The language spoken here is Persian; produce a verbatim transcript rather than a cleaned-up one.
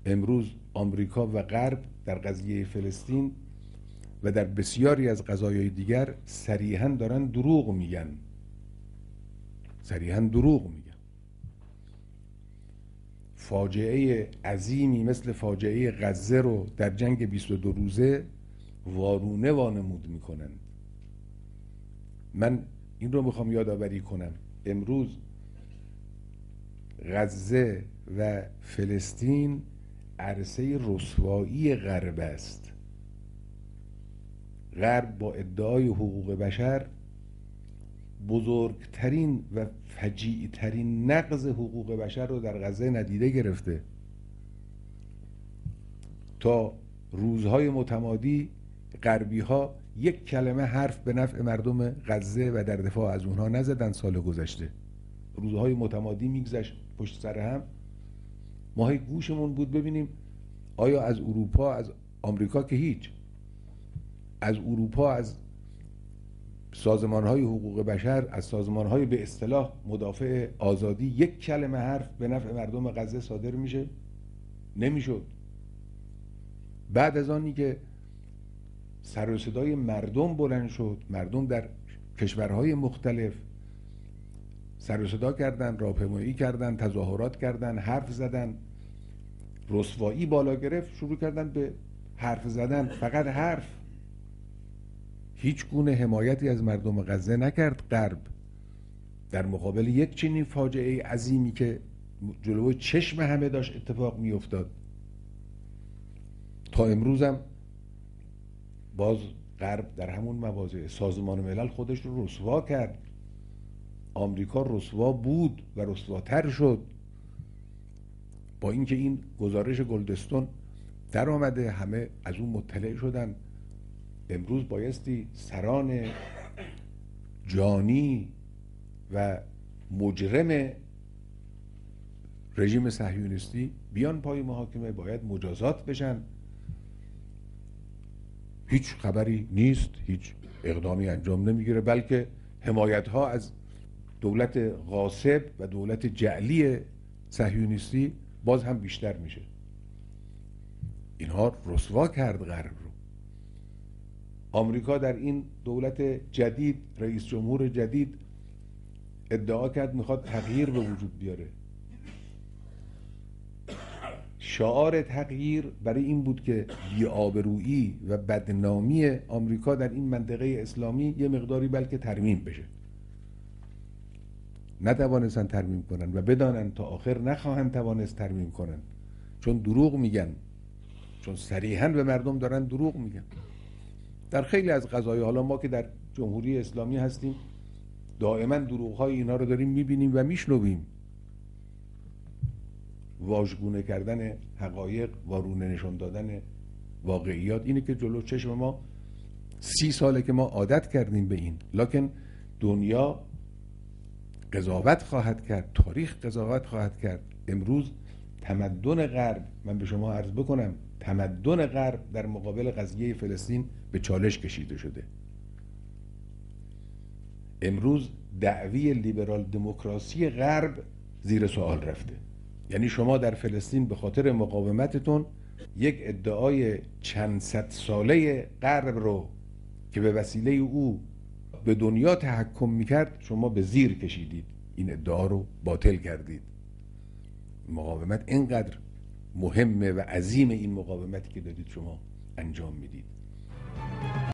امروز آمریکا و غرب در قضیه فلسطین و در بسیاری از قضایای دیگر صریحاً دارن دروغ میگن، صریحاً دروغ میگن. فاجعه عظیمی مثل فاجعه غزه رو در جنگ بیست و دو روزه وارونه وانمود میکنند. من این رو میخوام یادآوری کنم، امروز غزه و فلسطین عرصه رسوایی غرب است. غرب با ادعای حقوق بشر بزرگترین و فجیعترین نقض حقوق بشر رو در غزه ندیده گرفته. تا روزهای متمادی غربی ها یک کلمه حرف به نفع مردم غزه و در دفاع از اونها نزدن. سال گذشته روزهای متمادی میگذشت پشت سر هم، ما هی گوشمون بود ببینیم آیا از اروپا، از آمریکا که هیچ، از اروپا، از سازمان‌های حقوق بشر، از سازمان‌های به اصطلاح مدافع آزادی یک کلمه حرف به نفع مردم غزه صادر میشه؟ نمیشد. بعد از آنی که سر و صدای مردم بلند شد، مردم در کشورهای مختلف سر و صدا کردن، راهپیمایی کردن، تظاهرات کردن، حرف زدن، رسوایی بالا گرفت، شروع کردن به حرف زدن، فقط حرف. هیچ گونه حمایتی از مردم غزه نکرد غرب در مقابل یک چنین فاجعه عظیمی که جلوی چشم همه داشت اتفاق می افتاد. تا امروزم باز غرب در همون مواضع سازمان ملل خودش رو رسوا کرد. آمریکا رسوا بود و رسواتر شد. با اینکه این گزارش گلدستون در آمده، همه از اون مطلع شدن، امروز بایستی سران جانی و مجرم رژیم صهیونیستی بیان پای محاکمه، باید مجازات بشن. هیچ خبری نیست، هیچ اقدامی انجام نمیگیره، بلکه حمایت ها از دولت غاصب و دولت جعلی صهیونیستی باز هم بیشتر میشه. اینها رسوا کرد غرب رو. آمریکا در این دولت جدید، رئیس جمهور جدید ادعا کرد میخواد تغییر به وجود بیاره. شعار تغییر برای این بود که بی‌آبرویی و بدنامی آمریکا در این منطقه اسلامی یه مقداری بلکه ترمیم بشه. نتوانستن ترمیم کنن و بدانن تا آخر نخواهند توانست ترمیم کنن، چون دروغ میگن، چون صریحاً به مردم دارن دروغ میگن. در خیلی از قضایا، حالا ما که در جمهوری اسلامی هستیم دائما دروغ‌های اینا رو داریم میبینیم و میشنویم. واژگونه کردن حقایق، وارونه نشان دادن واقعیات، اینه که جلو چشم ما سی ساله که ما عادت کردیم به این. لکن دنیا قضاوت خواهد کرد، تاریخ قضاوت خواهد کرد. امروز تمدن غرب، من به شما عرض بکنم، تمدن غرب در مقابل قضیه فلسطین به چالش کشیده شده. امروز دعوی لیبرال دموکراسی غرب زیر سوال رفته. یعنی شما در فلسطین به خاطر مقاومتتون یک ادعای چند صد ساله غرب رو که به وسیله او به دنیا تحکم میکرد شما به زیر کشیدید، این ادعا رو باطل کردید. مقاومت اینقدر مهمه و عظیم، این مقاومتی که دارید شما انجام میدید.